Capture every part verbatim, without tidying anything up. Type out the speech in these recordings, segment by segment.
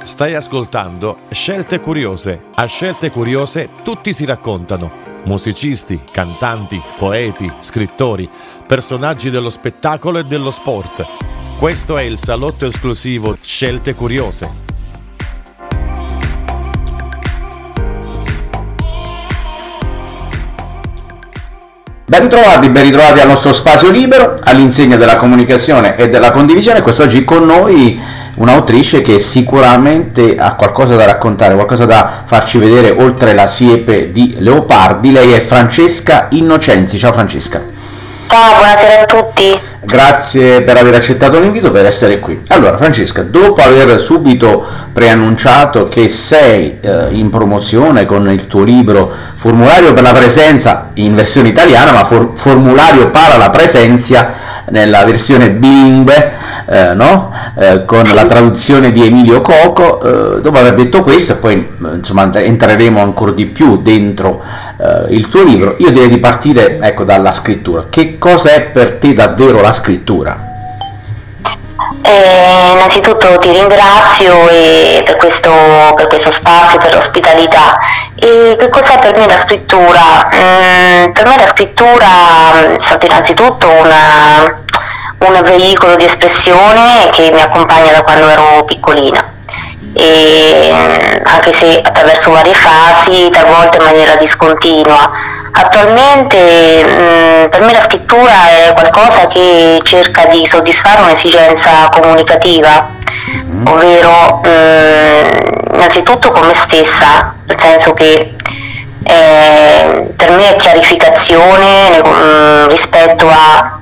Stai ascoltando Scelte Curiose. A Scelte Curiose tutti si raccontano. Musicisti, cantanti, poeti, scrittori, personaggi dello spettacolo e dello sport. Questo è il salotto esclusivo Scelte Curiose. Ben ritrovati, ben ritrovati al nostro spazio libero, all'insegna della comunicazione e della condivisione. Quest'oggi con noi un'autrice che sicuramente ha qualcosa da raccontare, qualcosa da farci vedere oltre la siepe di leopardi. Lei è Francesca Innocenzi. Ciao Francesca. Ciao, buonasera a tutti. Grazie per aver accettato l'invito, per essere qui. Allora Francesca, dopo aver subito preannunciato che sei eh, in promozione con il tuo libro Formulario per la presenza in versione italiana, ma for- Formulario para la presenza nella versione bilingue, eh, no? Eh, con la traduzione di Emilio Coco, eh, dopo aver detto questo e poi eh, insomma entreremo ancora di più dentro eh, il tuo libro, io direi di partire, ecco, dalla scrittura. Che cosa è per te davvero la scrittura? Eh, innanzitutto ti ringrazio e per, questo, per questo spazio, per l'ospitalità. E che cos'è per me la scrittura? Mm, per me la scrittura è stata innanzitutto una, un veicolo di espressione che mi accompagna da quando ero piccolina, e anche se attraverso varie fasi, talvolta in maniera discontinua. Attualmente mh, per me la scrittura è qualcosa che cerca di soddisfare un'esigenza comunicativa, ovvero mh, innanzitutto con me stessa, nel senso che eh, per me è chiarificazione mh, rispetto a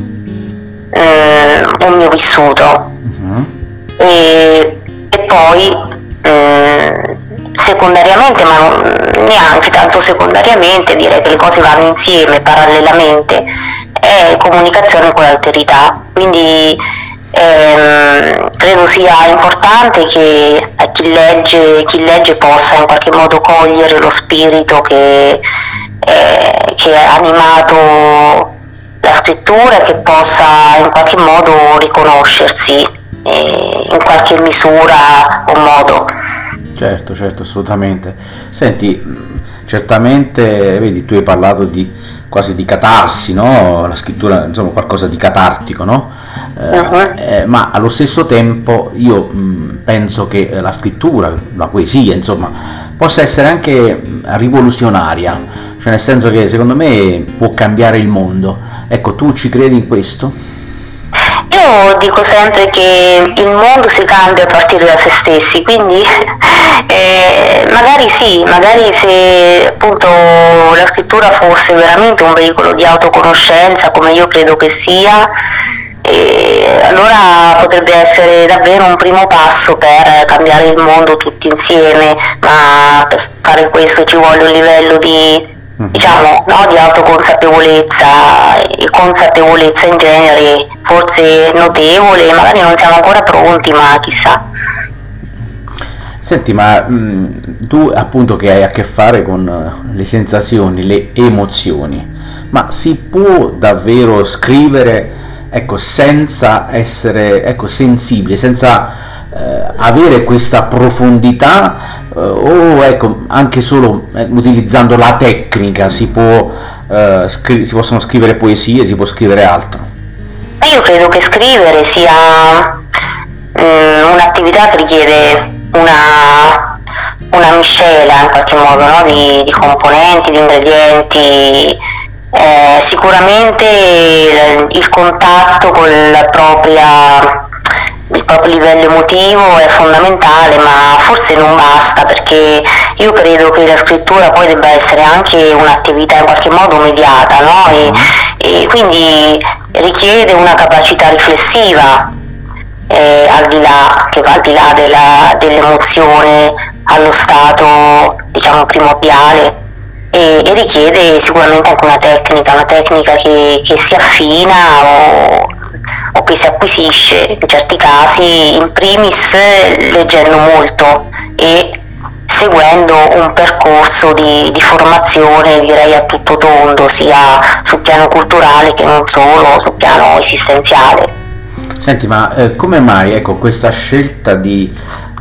mh, un mio vissuto, uh-huh. e, e poi mh, secondariamente, ma non, neanche tanto secondariamente, direi che le cose vanno insieme, parallelamente, è comunicazione con l'alterità. Quindi ehm, credo sia importante che chi legge, chi legge possa in qualche modo cogliere lo spirito che, eh, che ha animato la scrittura, e che possa in qualche modo riconoscersi eh, in qualche misura o modo. Certo, certo, assolutamente. Senti, certamente, vedi, tu hai parlato di quasi di catarsi, no? La scrittura, insomma, qualcosa di catartico, no? Eh, uh-huh. eh, ma allo stesso tempo io mh, penso che la scrittura, la poesia, insomma, possa essere anche rivoluzionaria, cioè nel senso che secondo me può cambiare il mondo. Ecco, tu ci credi in questo? Io dico sempre che il mondo si cambia a partire da se stessi, quindi eh, magari sì, magari se appunto la scrittura fosse veramente un veicolo di autoconoscenza, come io credo che sia, eh, allora potrebbe essere davvero un primo passo per cambiare il mondo tutti insieme, ma per fare questo ci vuole un livello di, diciamo, no, di autoconsapevolezza e consapevolezza in genere forse notevole, magari non siamo ancora pronti, ma chissà. Senti, ma mh, tu appunto che hai a che fare con le sensazioni, le emozioni, ma si può davvero scrivere, ecco, senza essere, ecco, sensibile, senza eh, avere questa profondità, eh, o ecco, anche solo eh, utilizzando la tecnica si può eh, scri- si possono scrivere poesie, si può scrivere altro? Io credo che scrivere sia mh, un'attività che richiede una, una miscela in qualche modo, no? di, di componenti, di ingredienti. Eh, sicuramente il, il contatto con la propria, il proprio livello emotivo è fondamentale, ma forse non basta, perché io credo che la scrittura poi debba essere anche un'attività in qualche modo mediata, no? e, e quindi richiede una capacità riflessiva, eh, al di là, che va al di là della, dell'emozione allo stato, diciamo, primordiale, e, e richiede sicuramente anche una tecnica, una tecnica che, che si affina o, o che si acquisisce in certi casi, in primis leggendo molto e seguendo un percorso di, di formazione, direi a tutto tondo, sia sul piano culturale che non solo, sul piano esistenziale. Senti, ma eh, come mai, ecco, questa scelta di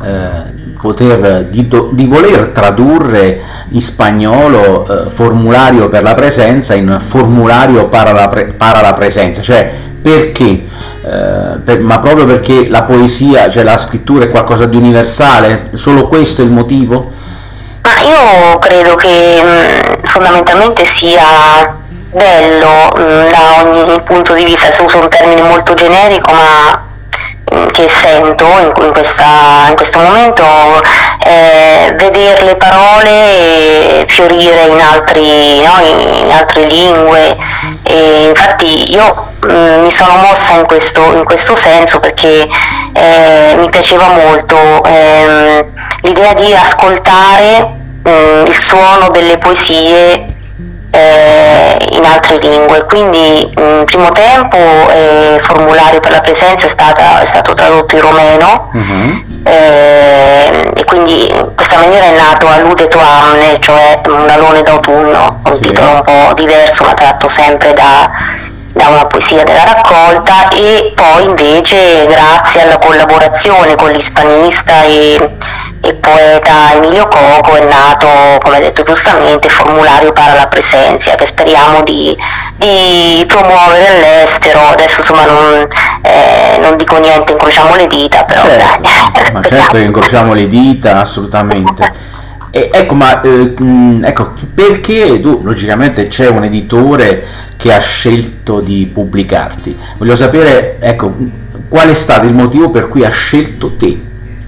eh, poter di, do, di voler tradurre in spagnolo eh, formulario per la presenza in formulario para la, pre, para la presenza, cioè perché? Eh, per, ma proprio perché la poesia, cioè la scrittura è qualcosa di universale, solo questo è il motivo? Ma io credo che mh, fondamentalmente sia bello mh, da ogni punto di vista, se uso un termine molto generico, ma mh, che sento in, in, questa, in questo momento, eh, vedere le parole fiorire in, altri, no, in, in altre lingue, e infatti io mh, mi sono mossa in questo, in questo senso perché eh, mi piaceva molto ehm, l'idea di ascoltare mh, il suono delle poesie eh, in altre lingue, quindi in primo tempo eh, il formulario per la presenza è, stata, è stato tradotto in romeno, uh-huh. eh, e quindi in questa maniera è nato Alude tu Amne, cioè un alone d'autunno, un sì. titolo un po' diverso ma tratto sempre da, da una poesia della raccolta, e poi invece grazie alla collaborazione con l'ispanista e il poeta Emilio Coco è nato, come hai detto giustamente, il formulario para la presenza, che speriamo di, di promuovere all'estero. Adesso insomma non, eh, non dico niente, incrociamo le dita, però certo, dai. Ma certo che incrociamo le dita, assolutamente. E ecco, ma eh, ecco, perché tu, logicamente c'è un editore che ha scelto di pubblicarti, voglio sapere, ecco, qual è stato il motivo per cui ha scelto te?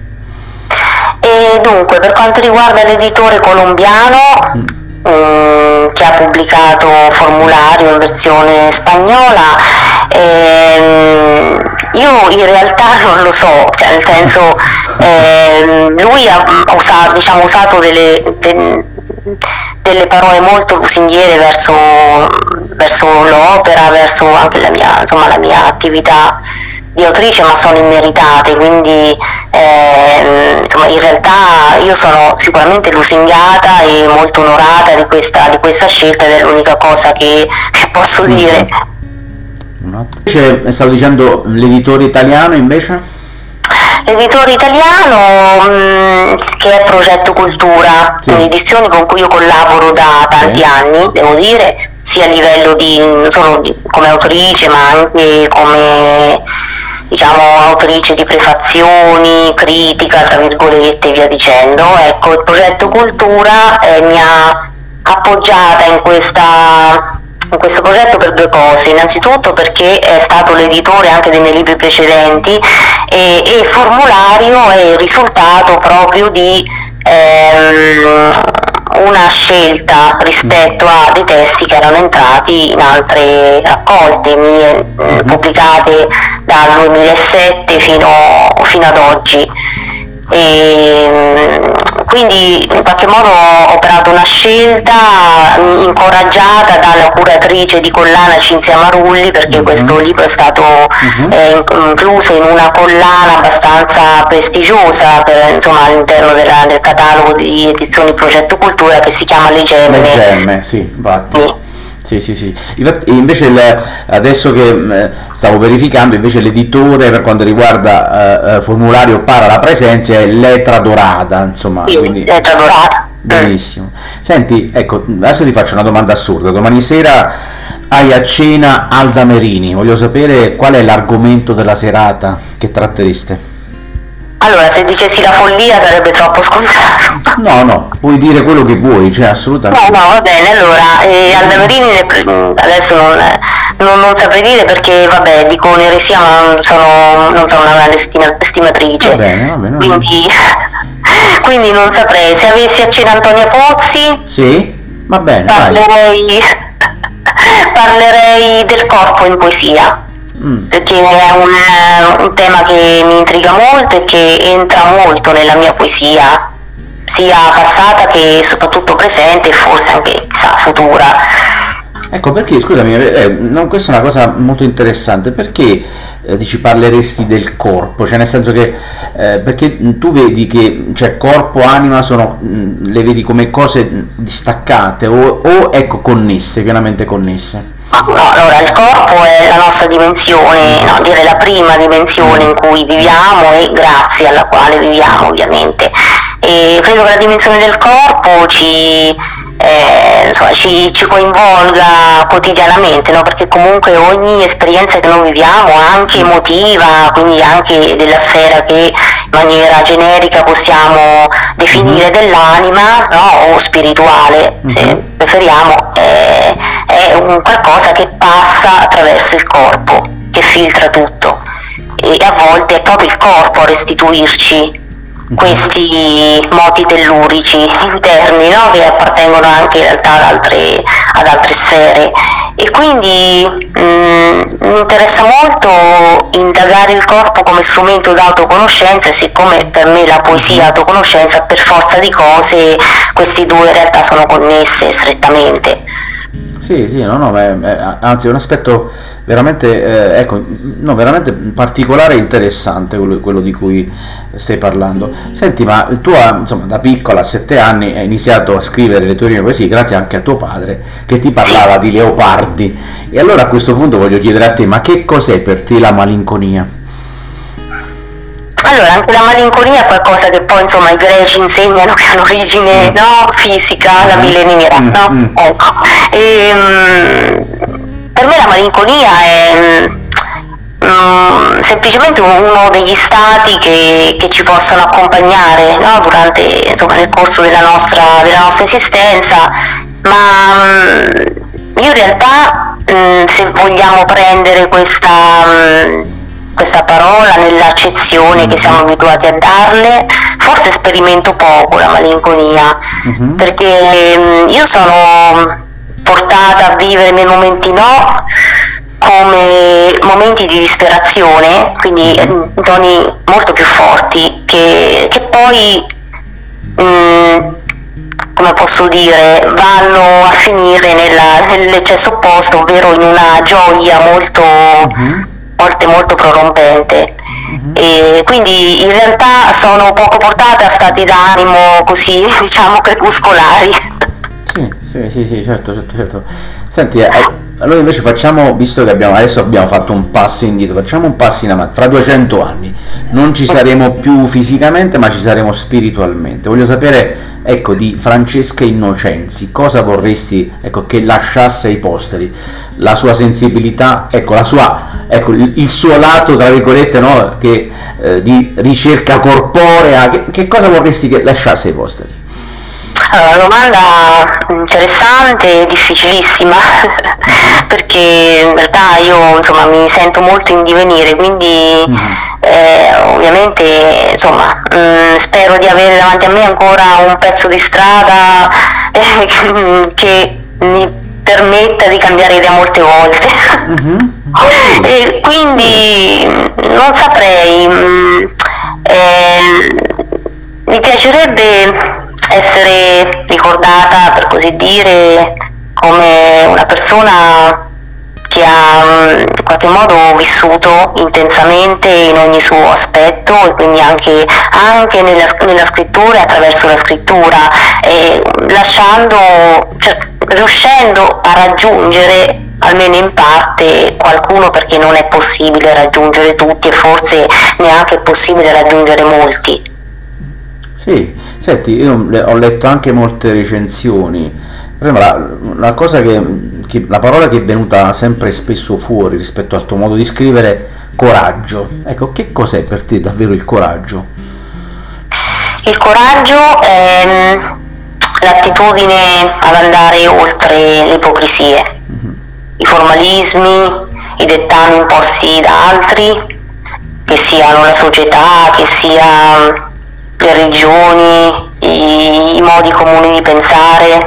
E dunque, per quanto riguarda l'editore colombiano, mm. mh, che ha pubblicato Formulario in versione spagnola, ehm, io in realtà non lo so, cioè nel senso ehm, lui ha usato, diciamo, usato delle, de, delle parole molto lusinghiere verso, verso l'opera, verso anche la mia, insomma, la mia attività di autrice, ma sono immeritate, quindi eh, insomma, in realtà io sono sicuramente lusingata e molto onorata di questa, di questa scelta, ed è l'unica cosa che posso dire. Invece, stavo dicendo, l'editore italiano invece? L'editore italiano mh, che è Progetto Cultura, sì. Edizioni con cui io collaboro da tanti sì. anni, devo dire, sia a livello di, non solo di, come autrice, ma anche come, diciamo, autrice di prefazioni, critica, tra virgolette, e via dicendo. Ecco, il Progetto Cultura eh, mi ha appoggiata in questa in questo progetto per due cose: innanzitutto perché è stato l'editore anche dei miei libri precedenti, e, e il formulario è il risultato proprio di ehm, una scelta rispetto a dei testi che erano entrati in altre raccolte mie, eh, pubblicate dal duemilasette fino, fino ad oggi. E quindi in qualche modo ho operato una scelta incoraggiata dalla curatrice di collana Cinzia Marulli, perché uh-huh. questo libro è stato uh-huh. eh, incluso in una collana abbastanza prestigiosa per, insomma, all'interno della, del catalogo di edizioni Progetto Cultura, che si chiama Le Gemme. Le Gemme, sì, infatti. Sì. Sì, sì, sì. Invece il, adesso che eh, stavo verificando, invece l'editore per quanto riguarda eh, formulario para la presenza è Letra Dorata, insomma. Sì, quindi... Letra Dorata. Benissimo. Senti, ecco, adesso ti faccio una domanda assurda. Domani sera hai a cena Alda Merini, voglio sapere qual è l'argomento della serata che trattereste. Allora, se dicessi la follia sarebbe troppo scontato. No, no, puoi dire quello che vuoi, cioè assolutamente. No, no, va bene, allora, eh, Alda Merini adesso non, non, non saprei dire perché, vabbè, dico un'eresia, ma non sono, non sono una grande stima, stimatrice. Va bene, va bene. Va bene. Quindi, quindi non saprei. Se avessi a cena Antonia Pozzi... Sì, va bene, parlerei, parlerei del corpo in poesia. Mm. Perché è un, un tema che mi intriga molto e che entra molto nella mia poesia, sia passata che soprattutto presente, e forse anche, chissà, futura. Ecco, perché, scusami, eh, no, questa è una cosa molto interessante, perché eh, dici parleresti del corpo, cioè nel senso che eh, perché tu vedi che, cioè, corpo, anima sono, mh, le vedi come cose distaccate o, o ecco, connesse, pienamente connesse? No, allora il corpo è la nostra dimensione, no, direi la prima dimensione in cui viviamo e grazie alla quale viviamo ovviamente. E credo che la dimensione del corpo ci, eh, insomma, ci, ci coinvolga quotidianamente, no? Perché comunque ogni esperienza che noi viviamo, anche emotiva, quindi anche della sfera che in maniera generica possiamo definire dell'anima, no? O spirituale, se preferiamo, eh, è un qualcosa che passa attraverso il corpo, che filtra tutto, e a volte è proprio il corpo a restituirci questi moti tellurici interni, no? Che appartengono anche in realtà ad altre, ad altre sfere, e quindi mh, mi interessa molto indagare il corpo come strumento d'autoconoscenza, siccome per me la poesia è autoconoscenza, per forza di cose questi due in realtà sono connesse strettamente. Sì, sì, no, no, ma è- è- anzi è un aspetto veramente, eh, ecco, no, veramente particolare e interessante quello, quello di cui stai parlando. Senti, ma tu, ah, insomma, da piccola, a sette anni, hai iniziato a scrivere le tue prime poesie grazie anche a tuo padre che ti parlava di leopardi. E allora a questo punto voglio chiedere a te, ma che cos'è per te la malinconia? Allora, anche la malinconia è qualcosa che poi insomma i greci insegnano che ha un'origine, no, fisica, la bile nera, Mm, no? mm. Ecco. E, mm, per me la malinconia è mm, semplicemente uno degli stati che, che ci possono accompagnare, no? Durante, insomma, nel corso della nostra, della nostra esistenza, ma mm, io in realtà, mm, se vogliamo prendere questa, mm, questa parola nell'accezione che siamo abituati a darle, forse sperimento poco la malinconia, Mhm. perché mm, io sono portata a vivere i miei momenti no come momenti di disperazione, quindi in toni molto più forti, che, che poi, mm, come posso dire, vanno a finire nella- nell'eccesso opposto, ovvero in una gioia molto, volte molto prorompente. E quindi in realtà sono poco portata a stati d'animo così, diciamo, crepuscolari. Sì, sì, sì, sì, certo, certo, certo. Senti, eh, allora invece facciamo, visto che abbiamo, adesso abbiamo fatto un passo indietro, facciamo un passo in avanti. Fra duecento anni non ci saremo più fisicamente, ma ci saremo spiritualmente. Voglio sapere, ecco, di Francesca Innocenzi, cosa vorresti, ecco, che lasciasse ai posteri? La sua sensibilità, ecco, la sua, ecco, il, il suo lato, tra virgolette, no, che, eh, di ricerca corporea, che, che cosa vorresti che lasciasse ai posteri? Allora, domanda interessante e difficilissima perché in realtà io insomma mi sento molto in divenire, quindi eh, ovviamente insomma mh, spero di avere davanti a me ancora un pezzo di strada eh, che mi permetta di cambiare idea molte volte. E quindi non saprei, mh, eh, mi piacerebbe essere ricordata, per così dire, come una persona che ha mh, in qualche modo vissuto intensamente in ogni suo aspetto, e quindi anche, anche nella, nella scrittura e attraverso la scrittura, e lasciando, cioè, riuscendo a raggiungere almeno in parte qualcuno, perché non è possibile raggiungere tutti e forse neanche è possibile raggiungere molti. Sì, senti, io le- ho letto anche molte recensioni. Per esempio, La, la cosa che, che- la parola che è venuta sempre spesso fuori rispetto al tuo modo di scrivere, coraggio. Ecco, che cos'è per te davvero il coraggio? Il coraggio è mm, l'attitudine ad andare oltre le ipocrisie, i formalismi, i dettami imposti da altri, che siano la società, che sia le religioni, i, i modi comuni di pensare.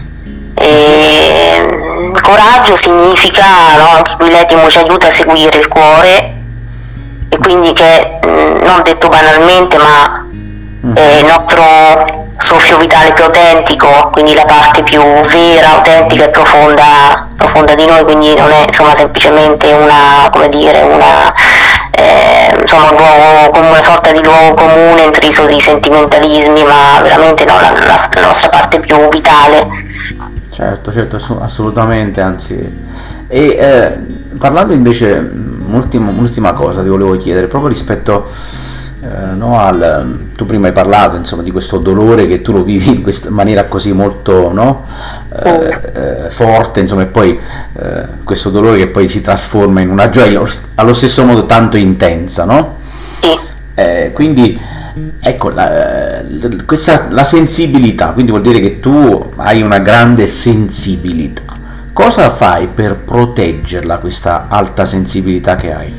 E, mm, coraggio significa, no, anche qui l'etimo ci aiuta a seguire il cuore, e quindi che, mm, non detto banalmente, ma è il nostro soffio vitale più autentico, quindi la parte più vera, autentica e profonda, profonda di noi, quindi non è insomma semplicemente una, come dire, una, eh, insomma, un luogo, come una sorta di luogo comune intriso di sentimentalismi, ma veramente no, la, la, la nostra parte più vitale. Certo, certo, assu- assolutamente, anzi, E eh, parlando invece, un'ultima, un'ultima cosa ti volevo chiedere, proprio rispetto eh, no, al, tu prima hai parlato insomma di questo dolore che tu lo vivi in questa maniera così molto no, eh, eh, forte, insomma, e poi eh, questo dolore che poi si trasforma in una gioia allo stesso modo tanto intensa, no? Eh, quindi ecco la, questa, la sensibilità, quindi vuol dire che tu hai una grande sensibilità. Cosa fai per proteggerla, questa alta sensibilità che hai?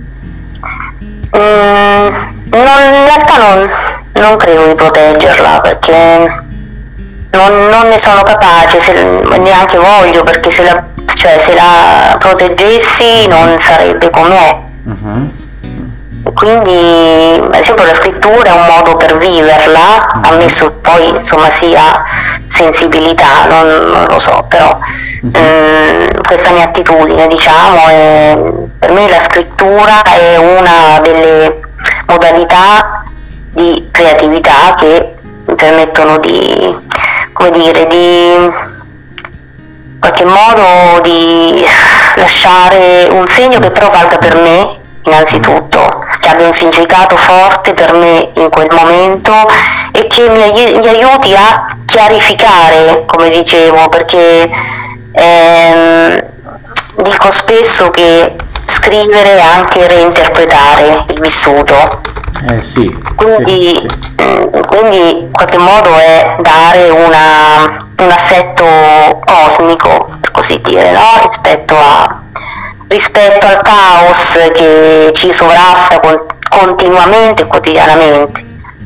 Mm, non, in realtà non, non credo di proteggerla, perché non, non ne sono capace, se, neanche voglio, perché se la, cioè, se la proteggessi non sarebbe com'è. Uh-huh. Quindi ad esempio la scrittura è un modo per viverla, ammesso poi insomma sia sensibilità, non, non lo so, però ehm, questa mia attitudine, diciamo, è, per me la scrittura è una delle modalità di creatività che mi permettono di, come dire, di in qualche modo di lasciare un segno che però valga per me innanzitutto, che abbia un significato forte per me in quel momento e che mi, ai- mi aiuti a chiarificare, come dicevo, perché ehm, dico spesso che scrivere è anche reinterpretare il vissuto. Eh sì. Quindi, sì, sì. mh, quindi in qualche modo è dare una, un assetto cosmico, per così dire, no? rispetto a rispetto al caos che ci sovrasta con, continuamente e quotidianamente.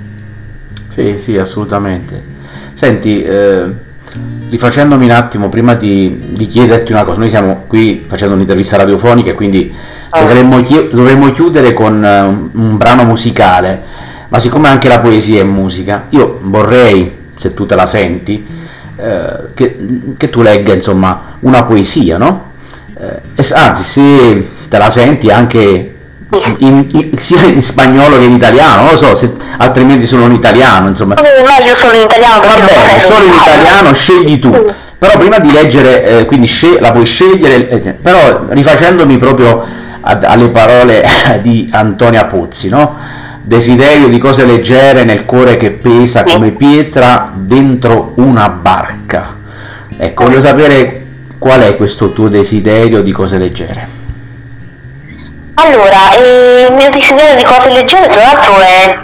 Sì, sì, assolutamente. Senti, eh, rifacendomi un attimo, prima di, di chiederti una cosa, noi siamo qui facendo un'intervista radiofonica e quindi dovremmo, chi- dovremmo chiudere con eh, un, un brano musicale, ma siccome anche la poesia è musica, io vorrei, se tu te la senti, eh, che, che tu legga insomma una poesia, no? Eh, anzi, se te la senti anche in, in, sia in spagnolo che in italiano, non lo so, se, altrimenti solo in italiano, insomma. No, io sono in italiano. Va bene, solo in italiano, scegli tu. Però prima di leggere, eh, quindi scel- la puoi scegliere, eh, però rifacendomi proprio ad, alle parole di Antonia Pozzi, no? Desiderio di cose leggere nel cuore che pesa come pietra dentro una barca. Ecco, voglio sapere qual è questo tuo desiderio di cose leggere. Allora, eh, il mio desiderio di cose leggere tra l'altro è,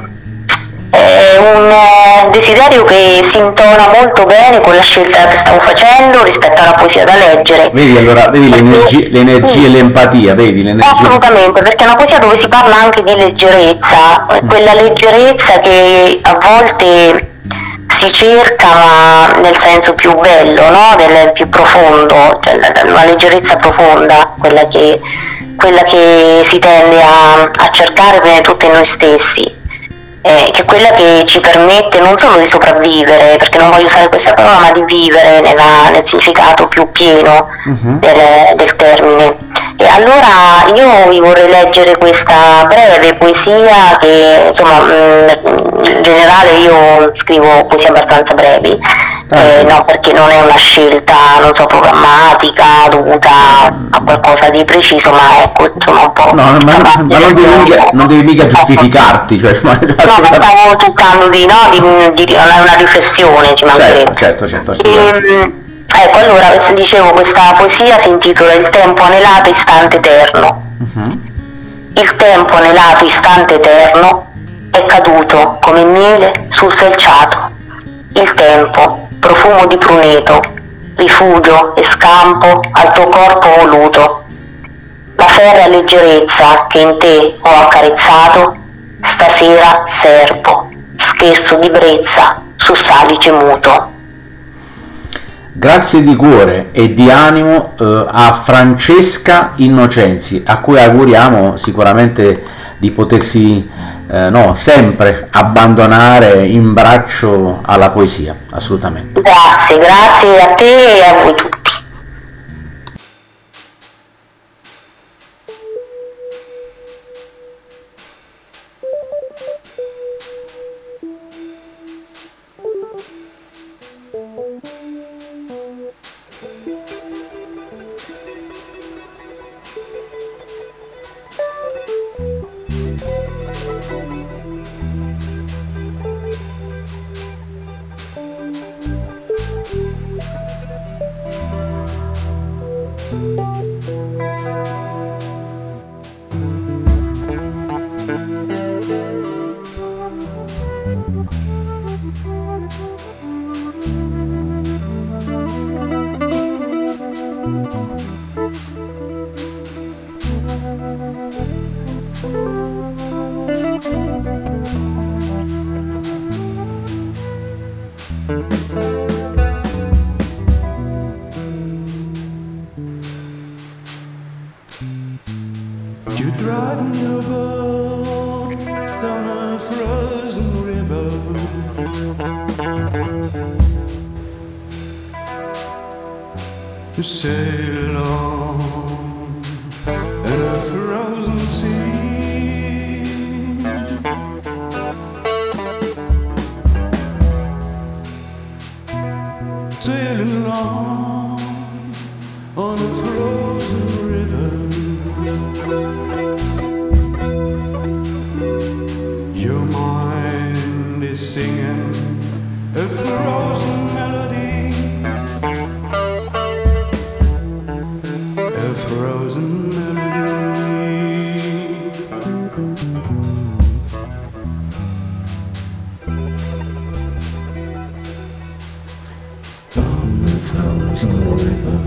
è un eh, desiderio che si intona molto bene con la scelta che stavo facendo rispetto alla poesia da leggere. Vedi allora, vedi l'energia, l'energia e l'empatia, vedi l'energia. Assolutamente, perché è una poesia dove si parla anche di leggerezza, quella leggerezza che a volte si cerca, ma nel senso più bello, no? Del più profondo, cioè una leggerezza profonda, quella che, quella che si tende a, a cercare prima di tutto in noi stessi, eh, che è quella che ci permette non solo di sopravvivere, perché non voglio usare questa parola, ma di vivere nella, nel significato più pieno uh-huh. del, del termine. E allora io vi vorrei leggere questa breve poesia che insomma in generale io scrivo poesie abbastanza brevi, eh, no, perché non è una scelta non so programmatica dovuta a qualcosa di preciso, ma ecco insomma un po'. No, ma, ma non, devi mica, non devi mica giustificarti, cioè, ma, no, stavo cercando di, no, di, di una riflessione, ci mancherebbe. Certo, certo, certo. E, ecco, allora dicevo, questa poesia si intitola Il tempo anelato istante eterno. Uh-huh. Il tempo anelato istante eterno è caduto come miele sul selciato. Il tempo, profumo di pruneto, rifugio e scampo al tuo corpo voluto. La ferrea leggerezza che in te ho accarezzato, stasera serbo, scherzo di brezza su salice muto. Grazie di cuore e di animo eh, a Francesca Innocenzi, a cui auguriamo sicuramente di potersi eh, no, sempre abbandonare in braccio alla poesia, assolutamente. Grazie, grazie a te e a voi tutti. You're driving your boat down a frozen river. You sail on in a frozen sea. Sailing along on a frozen river. Your mind is singing a frozen melody, a frozen melody. On the frozen river.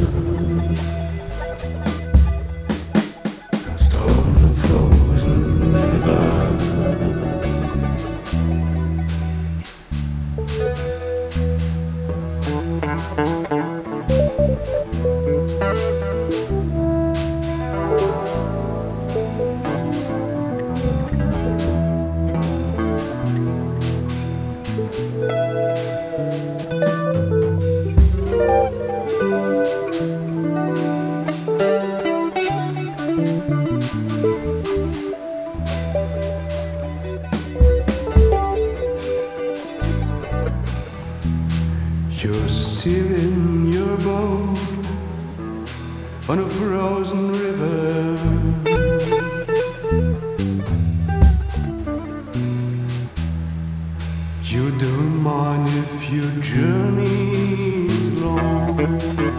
You're still in your boat on a frozen river. You don't mind if your journey is long.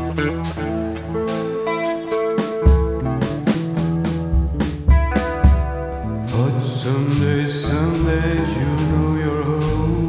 But someday, someday you know you're home.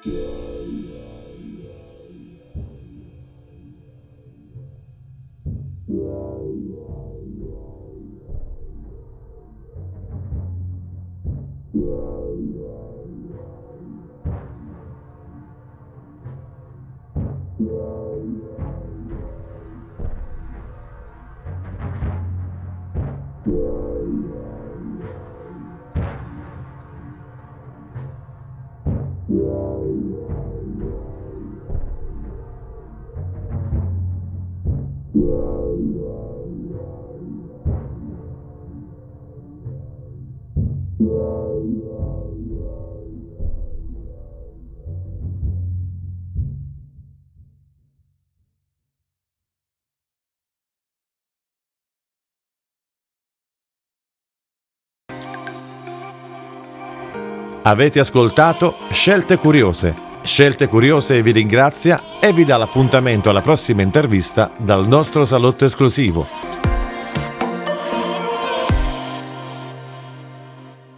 Avete ascoltato Scelte Curiose. Scelte Curiose vi ringrazia e vi dà l'appuntamento alla prossima intervista dal nostro salotto esclusivo.